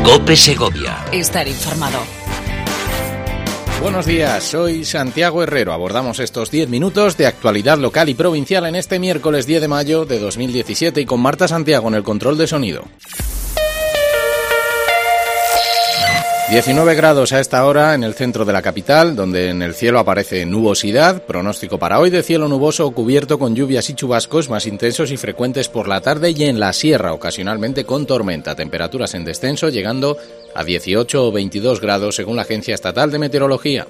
COPE Segovia. Estar informado. Buenos días, soy Santiago Herrero. Abordamos estos 10 minutos de actualidad local y provincial en este miércoles 10 de mayo de 2017 y con Marta Santiago en el control de sonido. 19 grados a esta hora en el centro de la capital, donde en el cielo aparece nubosidad. Pronóstico para hoy de cielo nuboso o cubierto con lluvias y chubascos más intensos y frecuentes por la tarde y en la sierra, ocasionalmente con tormenta. Temperaturas en descenso llegando a 18 o 22 grados según la Agencia Estatal de Meteorología.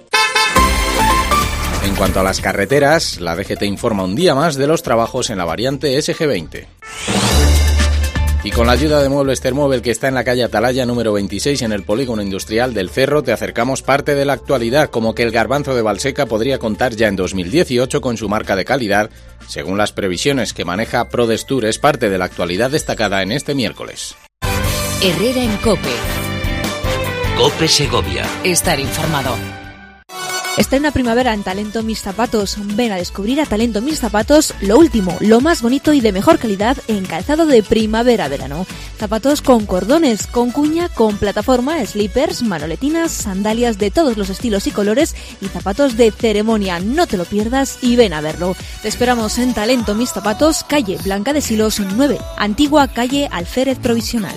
En cuanto a las carreteras, la DGT informa un día más de los trabajos en la variante SG20. Y con la ayuda de Muebles Termóvel, que está en la calle Atalaya número 26 en el polígono industrial del Cerro, te acercamos parte de la actualidad, como que el garbanzo de Valseca podría contar ya en 2018 con su marca de calidad, según las previsiones que maneja Prodestur. Es parte de la actualidad destacada en este miércoles. Herrera en COPE. COPE Segovia. Estar informado. Estrena primavera en Talento Mis Zapatos. Ven a descubrir a Talento Mis Zapatos lo último, lo más bonito y de mejor calidad en calzado de primavera-verano. Zapatos con cordones, con cuña, con plataforma, slippers, manoletinas, sandalias de todos los estilos y colores y zapatos de ceremonia. No te lo pierdas y ven a verlo. Te esperamos en Talento Mis Zapatos, calle Blanca de Silos 9, antigua calle Alférez Provisional.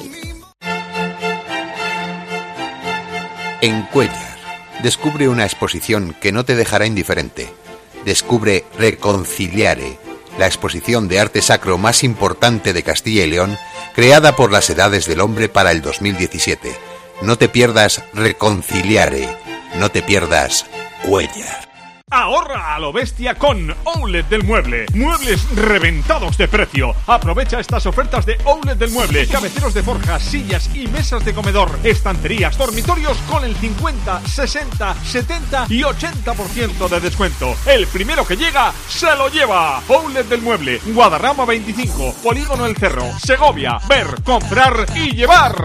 En Cuéllar, descubre una exposición que no te dejará indiferente. Descubre Reconciliare, la exposición de arte sacro más importante de Castilla y León, creada por las Edades del Hombre para el 2017. No te pierdas Reconciliare, no te pierdas Cuéllar. Ahorra a lo bestia con Outlet del Mueble. Muebles reventados de precio. Aprovecha estas ofertas de Outlet del Mueble. Cabeceros de forja, sillas y mesas de comedor. Estanterías, dormitorios con el 50, 60, 70 y 80% de descuento. El primero que llega, se lo lleva. Outlet del Mueble. Guadarrama 25, Polígono El Cerro, Segovia. Ver, comprar y llevar.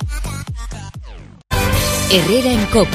Herrera en COPE.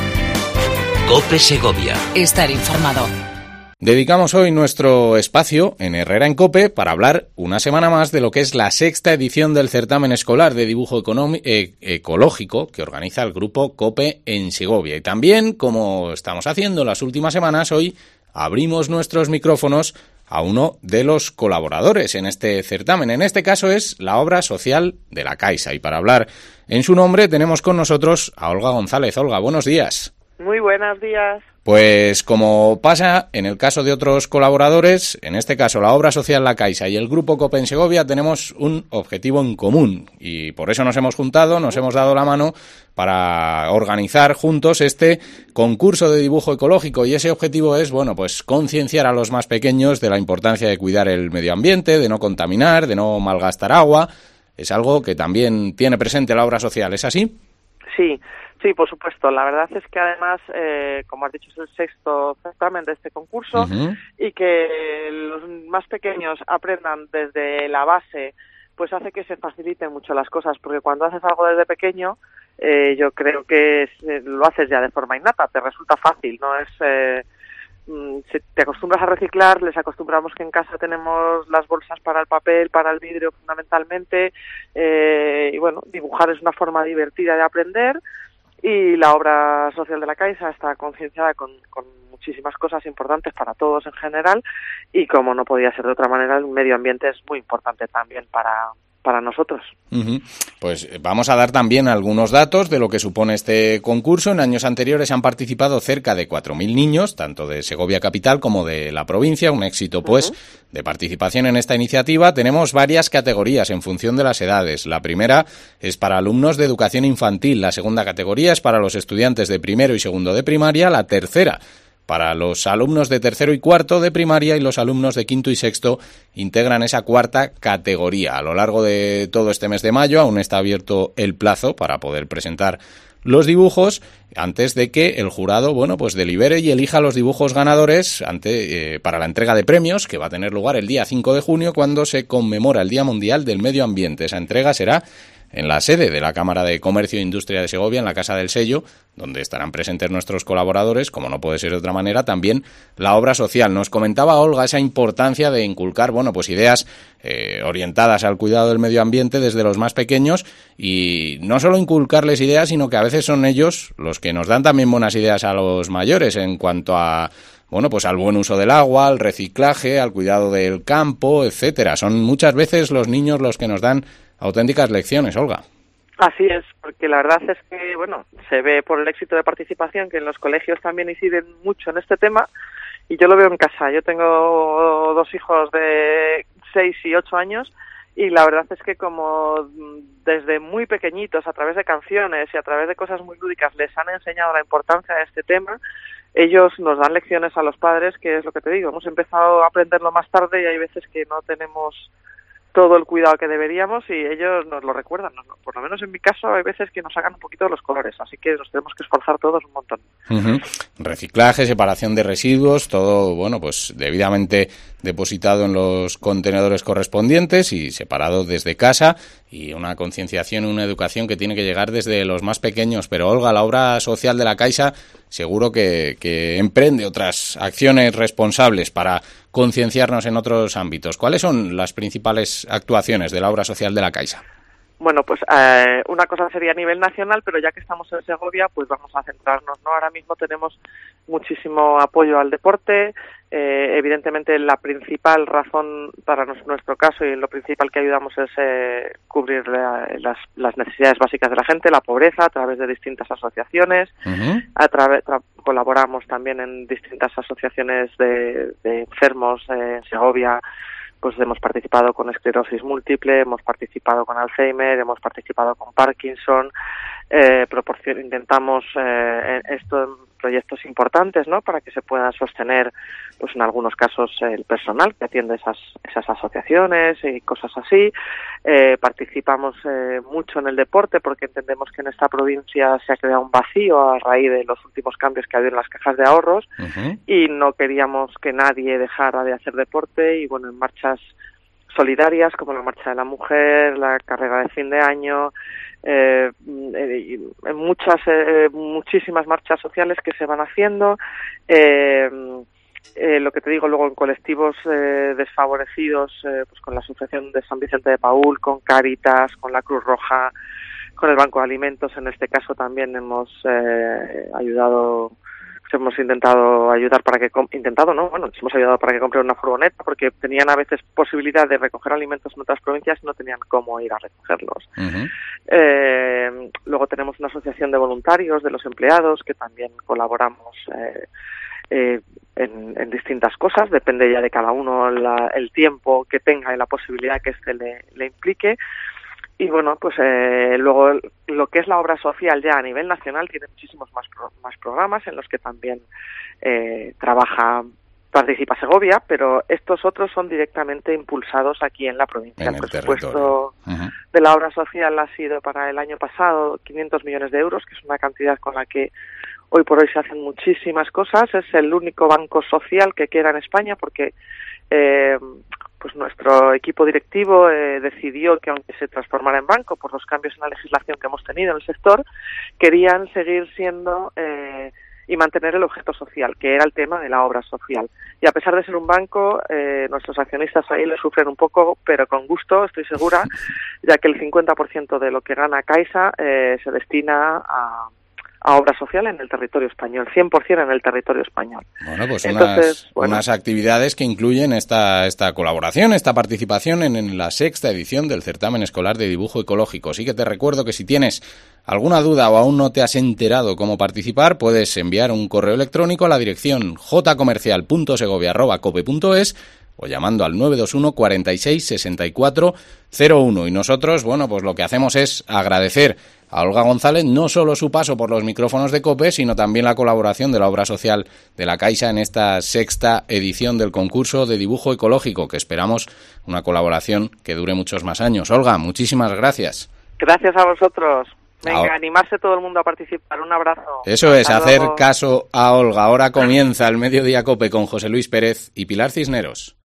COPE Segovia. Estar informado. Dedicamos hoy nuestro espacio en Herrera en COPE para hablar una semana más de lo que es la sexta edición del certamen escolar de dibujo ecológico que organiza el grupo COPE en Segovia. Y también, como estamos haciendo las últimas semanas, hoy abrimos nuestros micrófonos a uno de los colaboradores en este certamen. En este caso es la obra social de la Caixa. Y para hablar en su nombre tenemos con nosotros a Olga González. Olga, buenos días. Muy buenos días. Pues como pasa en el caso de otros colaboradores, en este caso la obra social La Caixa y el grupo COPE en Segovia tenemos un objetivo en común y por eso nos hemos juntado, nos hemos dado la mano para organizar juntos este concurso de dibujo ecológico y ese objetivo es, bueno, pues concienciar a los más pequeños de la importancia de cuidar el medio ambiente, de no contaminar, de no malgastar agua. Es algo que también tiene presente la obra social, ¿es así? Sí, por supuesto. La verdad es que además, como has dicho, es el sexto certamen de este concurso y que los más pequeños aprendan desde la base, pues hace que se faciliten mucho las cosas, porque cuando haces algo desde pequeño, yo creo que lo haces ya de forma innata, te resulta fácil, no es... Si te acostumbras a reciclar, les acostumbramos que en casa tenemos las bolsas para el papel, para el vidrio fundamentalmente, y bueno, dibujar es una forma divertida de aprender y la obra social de la Caixa está concienciada con muchísimas cosas importantes para todos en general y como no podía ser de otra manera, el medio ambiente es muy importante también para nosotros. Pues vamos a dar también algunos datos de lo que supone este concurso. En años anteriores han participado cerca de 4.000 niños, tanto de Segovia capital como de la provincia, un éxito pues de participación en esta iniciativa. Tenemos varias categorías en función de las edades. La primera es para alumnos de educación infantil, la segunda categoría es para los estudiantes de primero y segundo de primaria, la tercera para los alumnos de tercero y cuarto de primaria y los alumnos de quinto y sexto integran esa cuarta categoría. A lo largo de todo este mes de mayo aún está abierto el plazo para poder presentar los dibujos antes de que el jurado, bueno, pues delibere y elija los dibujos ganadores para la entrega de premios que va a tener lugar el día 5 de junio cuando se conmemora el Día Mundial del Medio Ambiente. Esa entrega será en la sede de la Cámara de Comercio e Industria de Segovia, en la Casa del Sello, donde estarán presentes nuestros colaboradores, como no puede ser de otra manera, también la obra social. Nos comentaba Olga esa importancia de inculcar, pues ideas orientadas al cuidado del medio ambiente desde los más pequeños, y no solo inculcarles ideas, sino que a veces son ellos los que nos dan también buenas ideas a los mayores en cuanto a al buen uso del agua, al reciclaje, al cuidado del campo, etcétera. Son muchas veces los niños los que nos dan auténticas lecciones, Olga. Así es, porque la verdad es que, se ve por el éxito de participación que en los colegios también inciden mucho en este tema, y yo lo veo en casa. Yo tengo 2 hijos de 6 y 8 años, y la verdad es que como desde muy pequeñitos, a través de canciones y a través de cosas muy lúdicas, les han enseñado la importancia de este tema, ellos nos dan lecciones a los padres, que es lo que te digo, hemos empezado a aprenderlo más tarde y hay veces que no tenemos todo el cuidado que deberíamos y ellos nos lo recuerdan. Por lo menos en mi caso hay veces que nos sacan un poquito de los colores, así que nos tenemos que esforzar todos un montón. Reciclaje, separación de residuos, todo debidamente depositado en los contenedores correspondientes y separado desde casa, y una concienciación, una educación que tiene que llegar desde los más pequeños. Pero Olga, la obra social de la Caixa seguro que emprende otras acciones responsables para concienciarnos en otros ámbitos. ¿Cuáles son las principales actuaciones de la obra social de la Caixa? Bueno, pues una cosa sería a nivel nacional, pero ya que estamos en Segovia, pues vamos a centrarnos, ¿no? Ahora mismo tenemos muchísimo apoyo al deporte. Evidentemente, la principal razón para nuestro caso y lo principal que ayudamos es cubrir las necesidades básicas de la gente, la pobreza, a través de distintas asociaciones. Colaboramos también en distintas asociaciones de enfermos en Segovia. Pues hemos participado con esclerosis múltiple, hemos participado con Alzheimer, hemos participado con Parkinson. Intentamos esto en proyectos importantes, ¿no? Para que se pueda sostener, pues en algunos casos, el personal que atiende esas asociaciones y cosas así. Participamos mucho en el deporte porque entendemos que en esta provincia se ha creado un vacío a raíz de los últimos cambios que ha habido en las cajas de ahorros y no queríamos que nadie dejara de hacer deporte, y en marchas solidarias como la Marcha de la Mujer, la carrera de fin de año, muchísimas marchas sociales que se van haciendo. Lo que te digo, luego en colectivos desfavorecidos, pues con la Asociación de San Vicente de Paúl, con Cáritas, con la Cruz Roja, con el Banco de Alimentos. En este caso también hemos intentado ayudar para que hemos ayudado para que compren una furgoneta, porque tenían a veces posibilidad de recoger alimentos en otras provincias y no tenían cómo ir a recogerlos. Luego tenemos una asociación de voluntarios de los empleados que también colaboramos en distintas cosas, depende ya de cada uno el tiempo que tenga y la posibilidad que le implique. Y luego lo que es la obra social ya a nivel nacional tiene muchísimos más programas en los que también participa Segovia, pero estos otros son directamente impulsados aquí en la provincia. El presupuesto de la obra social ha sido para el año pasado 500 millones de euros, que es una cantidad con la que hoy por hoy se hacen muchísimas cosas. Es el único banco social que queda en España porque pues nuestro equipo directivo decidió que, aunque se transformara en banco por los cambios en la legislación que hemos tenido en el sector, querían seguir siendo y mantener el objeto social, que era el tema de la obra social. Y a pesar de ser un banco, nuestros accionistas ahí le sufren un poco, pero con gusto, estoy segura, ya que el 50% de lo que gana Caixa se destina a obra social en el territorio español, 100% en el territorio español. Pues unas actividades que incluyen esta colaboración, esta participación en la 6ª edición del certamen escolar de dibujo ecológico. Sí que te recuerdo que si tienes alguna duda o aún no te has enterado cómo participar, puedes enviar un correo electrónico a la dirección jcomercial.segovia@cope.es o llamando al 921 46 64 01. Y nosotros, pues lo que hacemos es agradecer a Olga González no solo su paso por los micrófonos de COPE, sino también la colaboración de la obra social de la Caixa en esta 6ª edición del concurso de dibujo ecológico, que esperamos una colaboración que dure muchos más años. Olga, muchísimas gracias. Gracias a vosotros. Venga, animarse todo el mundo a participar. Un abrazo. Eso es, hacer caso a Olga. Ahora comienza el Mediodía COPE con José Luis Pérez y Pilar Cisneros.